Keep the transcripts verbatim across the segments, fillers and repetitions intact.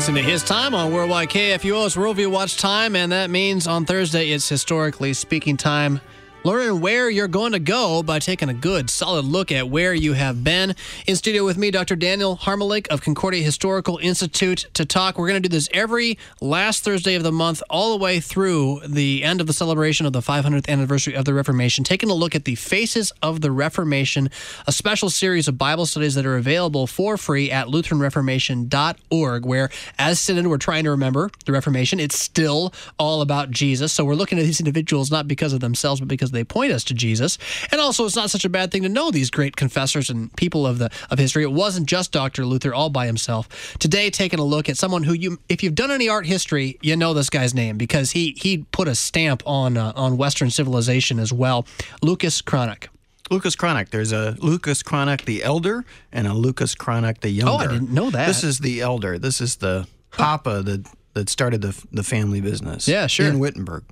Listening to His Time on Worldwide K F U O. It's Worldview Watch Time, and that means on Thursday it's Historically Speaking Time. Learning where you're going to go by taking a good, solid look at where you have been. In studio with me, Doctor Daniel Harmalik of Concordia Historical Institute to talk. We're going to do this every last Thursday of the month, all the way through the end of the celebration of the five hundredth anniversary of the Reformation, taking a look at the Faces of the Reformation, a special series of Bible studies that are available for free at Lutheran Reformation dot org, where, as Synod, we're trying to remember the Reformation. It's still all about Jesus. So we're looking at these individuals not because of themselves, but because they point us to Jesus. And also, it's not such a bad thing to know these great confessors and people of the of history. It wasn't just Doctor Luther all by himself. Today, taking a look at someone who, you, if you've done any art history, you know this guy's name because he he put a stamp on uh, on Western civilization as well. Lucas Cranach. Lucas Cranach. There's a Lucas Cranach the Elder and a Lucas Cranach the Younger. Oh, I didn't know that. This is the Elder. This is the Papa that that started the the family business. Yeah, sure. In Wittenberg.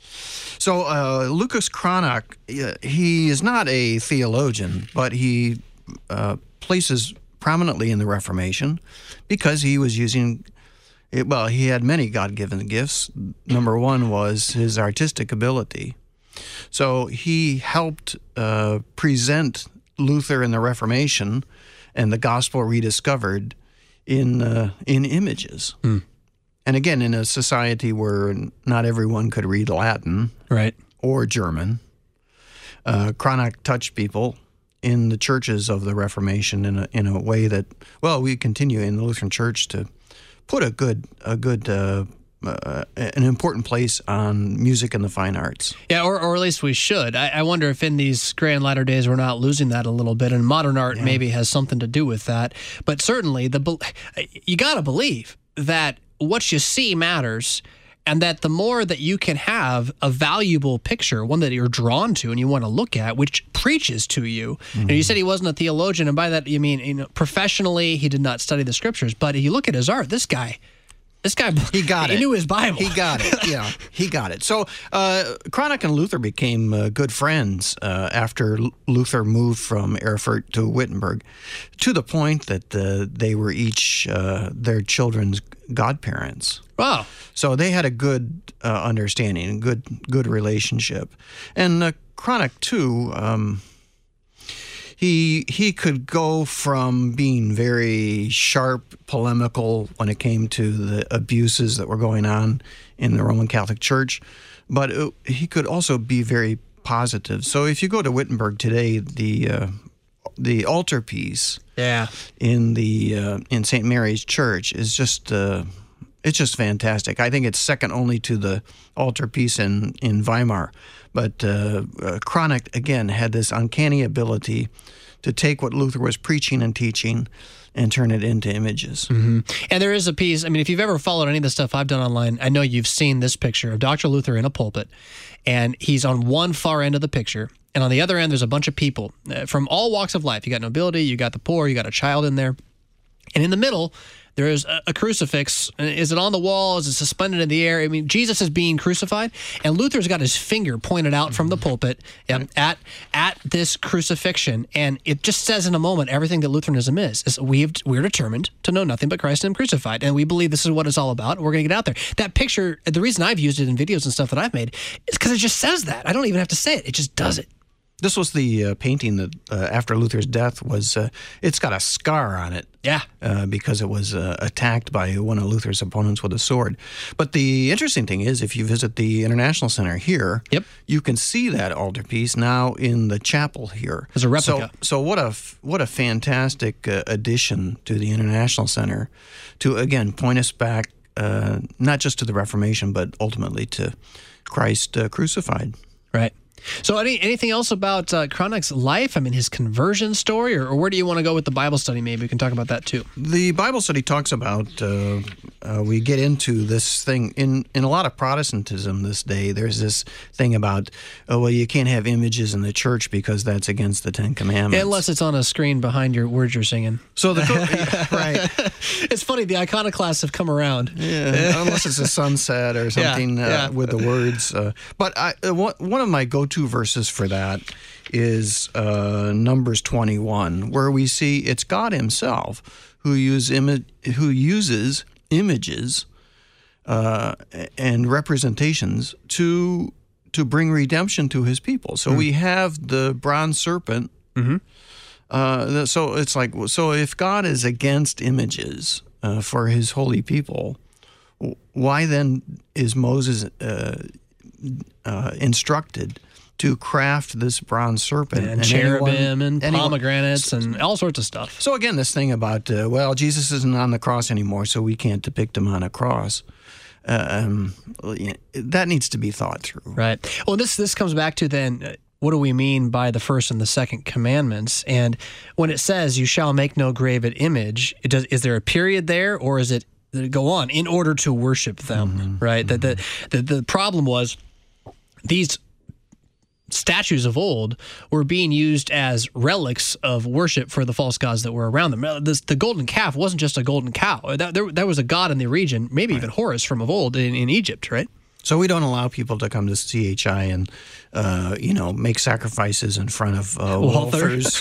So uh, Lucas Cranach, he is not a theologian, but he uh, places prominently in the Reformation because he was using, well, he had many God-given gifts. Number one was his artistic ability. So he helped uh, present Luther and the Reformation and the gospel rediscovered in uh, in images. Hmm. And again, in a society where not everyone could read Latin, right, or German, uh, Cranach touched people in the churches of the Reformation in a in a way that, well, we continue in the Lutheran Church to put a good a good uh, uh, an important place on music and the fine arts. Yeah, or, or at least we should. I, I wonder if in these gray and latter days we're not losing that a little bit, and modern art yeah. maybe has something to do with that. But certainly, the you got to believe that what you see matters, and that the more that you can have a valuable picture, one that you're drawn to and you want to look at, which preaches to you. Mm-hmm. And you said he wasn't a theologian, and by that you mean, you know, professionally he did not study the scriptures. But if you look at his art, this guy, this guy, he got he it. knew his Bible. He got it. Yeah, he got it. So uh, Cranach and Luther became uh, good friends uh, after Luther moved from Erfurt to Wittenberg, to the point that uh, they were each uh, their children's godparents. Wow! So they had a good uh, understanding, good good relationship, and uh, Cranach too. Um, He he could go from being very sharp, polemical when it came to the abuses that were going on in the Roman Catholic Church, but it, he could also be very positive. So if you go to Wittenberg today, the uh, the altarpiece yeah. in the uh, in Saint Mary's Church is just uh, it's just fantastic. I think it's second only to the altarpiece in in Weimar. But uh, uh, Cranach, again, had this uncanny ability to take what Luther was preaching and teaching and turn it into images. Mm-hmm. And there is a piece, I mean, if you've ever followed any of the stuff I've done online, I know you've seen this picture of Doctor Luther in a pulpit, and he's on one far end of the picture, and on the other end there's a bunch of people uh, from all walks of life. You got nobility, you got the poor, you got a child in there, and in the middle there is a, a crucifix. Is it on the wall? Is it suspended in the air? I mean, Jesus is being crucified, and Luther's got his finger pointed out from the pulpit um, at at this crucifixion, and it just says in a moment everything that Lutheranism is. is we've, we're determined to know nothing but Christ and Him crucified, and we believe this is what it's all about. We're going to get out there. That picture, the reason I've used it in videos and stuff that I've made is because it just says that. I don't even have to say it. It just does it. This was the uh, painting that, uh, after Luther's death, was uh, it's got a scar on it. Yeah. Uh, because it was uh, attacked by one of Luther's opponents with a sword. But the interesting thing is, if you visit the International Center here, yep. you can see that altarpiece now in the chapel here. As a replica. So, so what a what a fantastic uh, addition to the International Center to, again, point us back uh, not just to the Reformation, but ultimately to Christ uh, crucified. Right. So any anything else about uh, Cranach's life? I mean, his conversion story, or, or where do you want to go with the Bible study? Maybe we can talk about that too. The Bible study talks about, uh, uh, we get into this thing, in, in a lot of Protestantism this day, there's this thing about, oh, well, you can't have images in the church because that's against the Ten Commandments. Unless it's on a screen behind your words you're singing. So the yeah, right. It's funny, the iconoclasts have come around. Yeah, unless it's a sunset or something yeah, yeah. Uh, with the words. Uh, but I, uh, one of my go-to Two verses for that is uh, Numbers twenty-one, where we see it's God Himself who use imi- who uses images uh, and representations to to bring redemption to his people. So mm. we have the bronze serpent. Mm-hmm. Uh, so it's like, so if God is against images uh, for his holy people, why then is Moses uh, uh, instructed to craft this bronze serpent? And, and cherubim anyone, and anyone, pomegranates and all sorts of stuff. So again, this thing about, uh, well, Jesus isn't on the cross anymore, so we can't depict him on a cross. Uh, um, that needs to be thought through. Right. Well, this this comes back to then, uh, what do we mean by the first and the second commandments? And when it says, you shall make no graven image, it does, is there a period there, or is it, did it go on, in order to worship them, mm-hmm. right? Mm-hmm. That the, the, the problem was these statues of old were being used as relics of worship for the false gods that were around them. This, the golden calf wasn't just a golden cow. That, there, there was a god in the region, maybe right. even Horus from of old in, in Egypt, right? So we don't allow people to come to C H I and, uh, you know, make sacrifices in front of uh, Walther's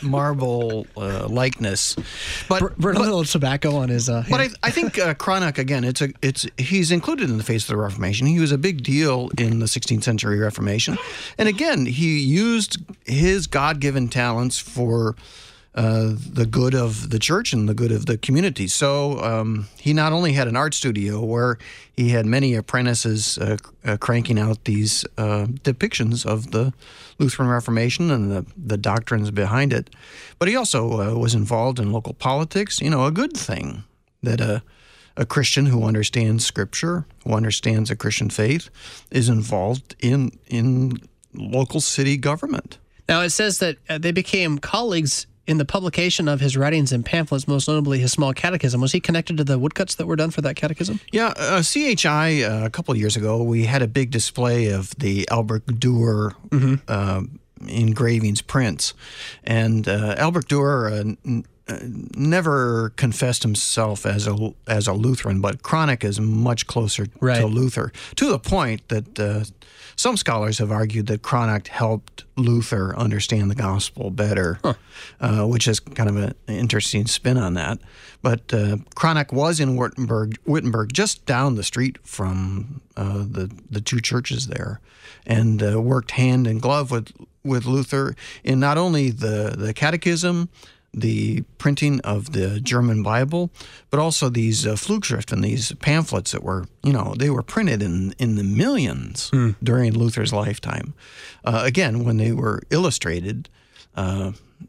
marble uh, likeness. But burn a little tobacco on his. Uh, but I, I think uh, Cranach, again, it's a it's he's included in the face of the Reformation. He was a big deal in the sixteenth century Reformation, and again, he used his God-given talents for Uh, the good of the church and the good of the community. So um, he not only had an art studio where he had many apprentices uh, uh, cranking out these uh, depictions of the Lutheran Reformation and the, the doctrines behind it, but he also uh, was involved in local politics. You know, a good thing that a, a Christian who understands Scripture, who understands the Christian faith, is involved in, in local city government. Now, it says that uh, they became colleagues in the publication of his writings and pamphlets, most notably his small catechism. Was he connected to the woodcuts that were done for that catechism? Yeah, uh, C H I, uh, a couple of years ago, we had a big display of the Albrecht Dürer mm-hmm. uh, engravings prints. And uh, Albrecht Dürer uh, n- uh, never confessed himself as a, as a Lutheran, but Cranach is much closer right. to Luther, to the point that uh, some scholars have argued that Cranach helped Luther understand the gospel better, huh. uh, which is kind of an interesting spin on that. But uh, Cranach was in Wittenberg, Wittenberg, just down the street from uh, the the two churches there, and uh, worked hand in glove with with Luther in not only the the catechism, the printing of the German Bible, but also these uh, Flugschriften, these pamphlets that were, you know, they were printed in, in the millions mm. during Luther's lifetime. Uh, again, when they were illustrated, uh,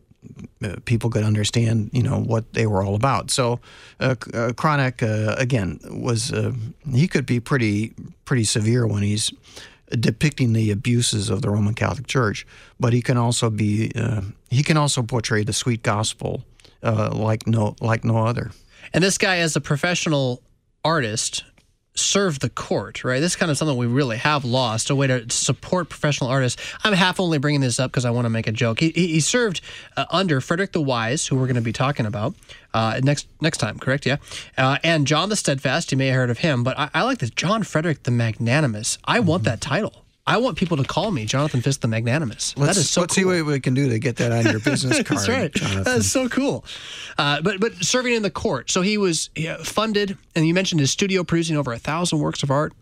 people could understand, you know, what they were all about. So uh, uh, Cranach, uh, again, was, uh, he could be pretty, pretty severe when he's depicting the abuses of the Roman Catholic Church, but he can also be uh, he can also portray the sweet gospel uh, like no like no other. And this guy, as a professional artist, served the court, right? This is kind of something we really have lost, a way to support professional artists. I'm half only bringing this up because I want to make a joke. He, he served uh, under Frederick the Wise, who we're going to be talking about uh, next next time, correct? Yeah. Uh, and John the Steadfast, you may have heard of him, but I, I like this, John Frederick the Magnanimous. I want that title. I want people to call me Jonathan Fisk the Magnanimous. Let's, that is so let's cool. see what we can do to get that on your business card. That's right. Jonathan. That is so cool. Uh, but but serving in the court. So he was yeah, funded, and you mentioned his studio producing over a thousand works of art.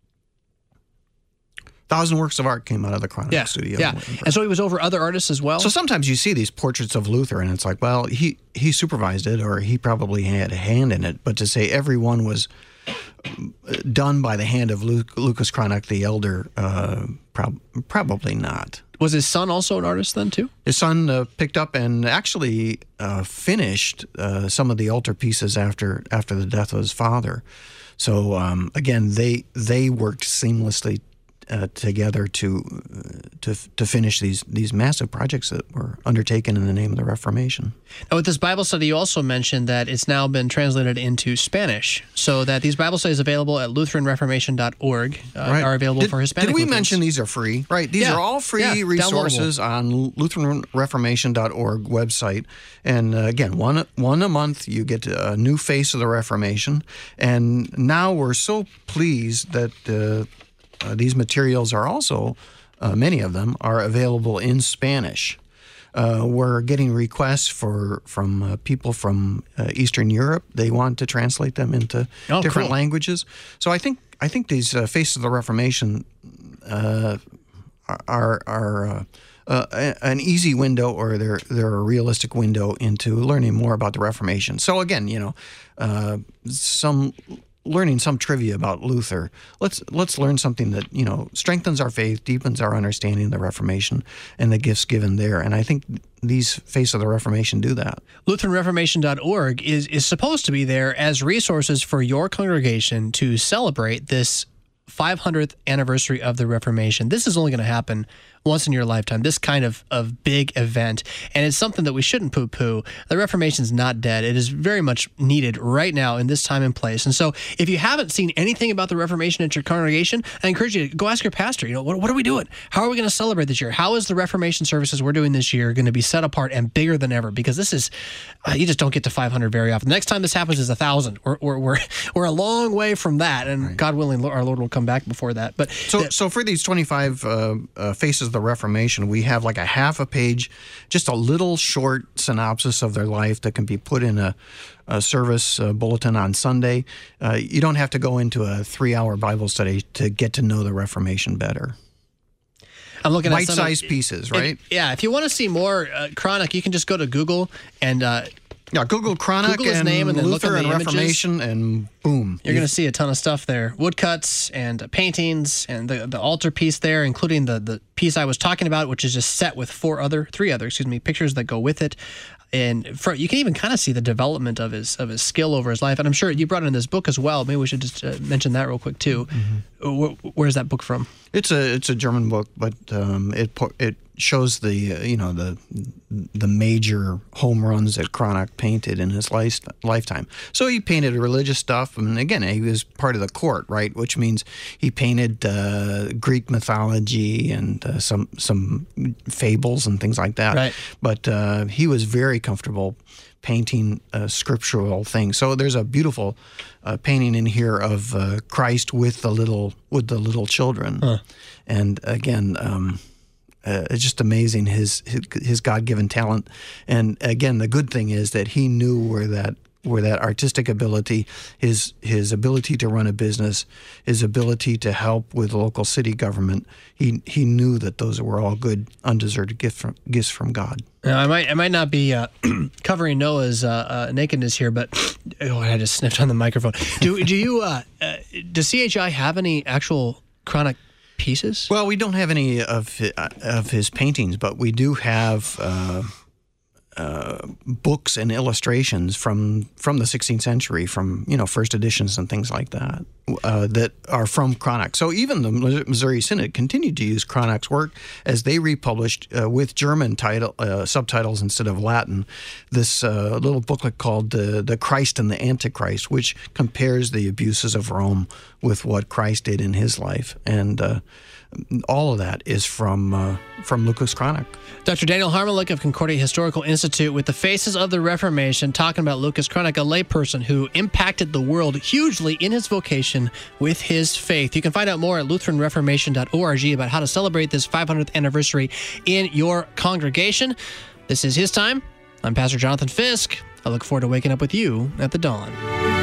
Thousand works of art came out of the Cranach yeah, studio. Yeah, and so he was over other artists as well? So sometimes you see these portraits of Luther, and it's like, well, he, he supervised it, or he probably had a hand in it. But to say everyone was done by the hand of Luke, Lucas Cranach the Elder, uh, prob- probably not. Was his son also an artist then, too? His son uh, picked up and actually uh, finished uh, some of the altar pieces after after the death of his father. So, um, again, they they worked seamlessly Uh, together to uh, to to finish these these massive projects that were undertaken in the name of the Reformation. Now, with this Bible study, you also mentioned that it's now been translated into Spanish, so that these Bible studies available at Lutheran Reformation dot org uh, right. are available did, for Hispanic Did we Lutherans. mention these are free? Right, these yeah. are all free yeah, resources on Lutheran Reformation dot org website. And uh, again, one one a month, you get a new face of the Reformation. And now we're so pleased that Uh, Uh, these materials are also, uh, many of them, are available in Spanish. Uh, we're getting requests for from uh, people from uh, Eastern Europe. They want to translate them into oh, different cool. languages. So I think I think these uh, Faces of the Reformation uh, are are uh, uh, an easy window, or they're they're a realistic window into learning more about the Reformation. So again, you know, uh, some. learning some trivia about Luther. Let's let's learn something that, you know, strengthens our faith, deepens our understanding of the Reformation and the gifts given there. And I think these Face of the Reformation do that. Lutheran Reformation dot org is is supposed to be there as resources for your congregation to celebrate this five hundredth anniversary of the Reformation. This is only going to happen once in your lifetime, this kind of, of big event. And it's something that we shouldn't poo-poo. The Reformation's not dead. It is very much needed right now in this time and place. And so if you haven't seen anything about the Reformation at your congregation, I encourage you to go ask your pastor, you know, what, what are we doing? How are we going to celebrate this year? How is the Reformation services we're doing this year going to be set apart and bigger than ever? Because this is, uh, you just don't get to five hundred very often. The next time this happens is one thousand. We're, we're, we're, we're a long way from that. And right. God willing, our Lord will come back before that. But So, the, so for these twenty-five uh, uh, Faces of the Reformation, we have like a half a page, just a little short synopsis of their life that can be put in a, a service uh, bulletin on Sunday. Uh, you don't have to go into a three-hour Bible study to get to know the Reformation better. I'm looking at bite-sized pieces, right? If, yeah, if you want to see more uh, Chronic, you can just go to Google and uh, yeah, Google Chronic Google his and name and then Luther look at and the Reformation, images. and boom, You're going to see a ton of stuff there: woodcuts and uh, paintings, and the the altar piece there, including the the piece I was talking about, which is just set with four other, three other, excuse me, pictures that go with it. And for, you can even kind of see the development of his of his skill over his life. And I'm sure you brought in this book as well. Maybe we should just uh, mention that real quick too. Mm-hmm. Where, where's that book from? It's a it's a German book, but um, it it shows the uh, you know the the major home runs that Cranach painted in his life, lifetime. So he painted religious stuff, and again, he was part of the court, right? Which means he painted uh, Greek mythology and uh, some some fables and things like that. Right. But uh, he was very comfortable painting uh, scriptural things. So there's a beautiful uh, painting in here of uh, Christ with the little with the little children, huh. and again. Um, Uh, it's just amazing his his, his God-given talent, and again, the good thing is that he knew where that where that artistic ability, his his ability to run a business, his ability to help with local city government. He he knew that those were all good, undeserved gift from, gifts from God. Now, I might I might not be uh, covering Noah's uh, uh, nakedness here, but oh, I just sniffed on the microphone. Do do you uh, uh, does C H I have any actual Chronic pieces? Well, we don't have any of his, of his paintings, but we do have uh, uh, books and illustrations from from the sixteenth century, from you know first editions and things like that, uh, that are from Cranach. So even the Missouri Synod continued to use Cranach's work as they republished uh, with German title uh, subtitles instead of Latin. This uh, little booklet called uh, "The Christ and the Antichrist," which compares the abuses of Rome with what Christ did in his life, and uh, all of that is from uh, from Lucas Cranach. Doctor Daniel Harmelig of Concordia Historical Institute with the Faces of the Reformation, talking about Lucas Cranach, a layperson who impacted the world hugely in his vocation with his faith. You can find out more at Lutheran Reformation dot org about how to celebrate this five hundredth anniversary in your congregation. This is His Time. I'm Pastor Jonathan Fisk. I look forward to waking up with you at the dawn.